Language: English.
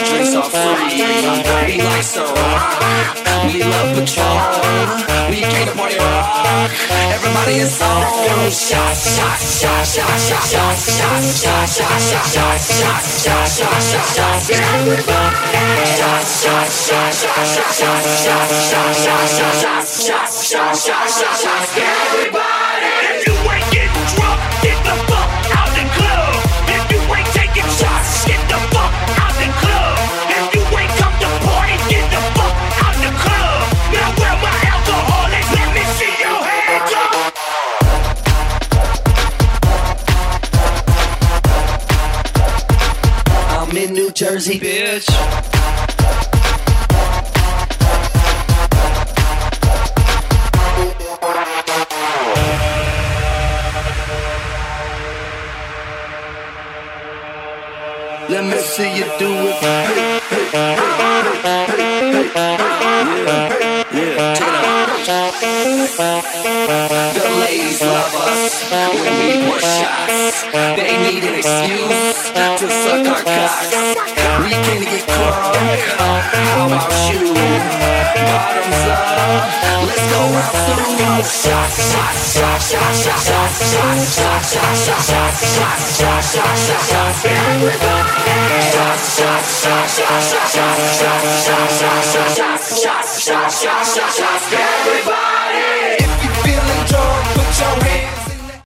Drinks are free. We like Ciroc. We love Patron. We came to party rock. Everybody is on. Shots, shots, shots, shots, shots, shots, shots, shots, shots, shots, shots, shots, shots, shots, shots. Everybody. Shots, shots, shots, shots, shots, shots, shots, shots, shots, shots, shots, shots, shots, shots, shots. Everybody. If you ain't getting drunk, get the fuck out the club. If you ain't taking shots, get the fuck out the club. If you ain't come to party, get the fuck out the club. Now where my alcohol is, let me see your hands up. I'm in New Jersey, bitch. Let me see you do it. Hey, hey, hey, hey, hey, hey. Yeah, check it out. The ladies love us when we pour shots. They need an excuse to suck our cocks. We can get crunk. How about you? Bottoms up. Let's go round through. Shots, shots, shots, shots, shots, shots, shots, shots, shots, shots, shots, shots, shots, shots, shots. Everybody. Shots, shots, shots, shots, shots, shots, shots, shots, shots, shots, shots, shots, shots, shots, shots. Everybody.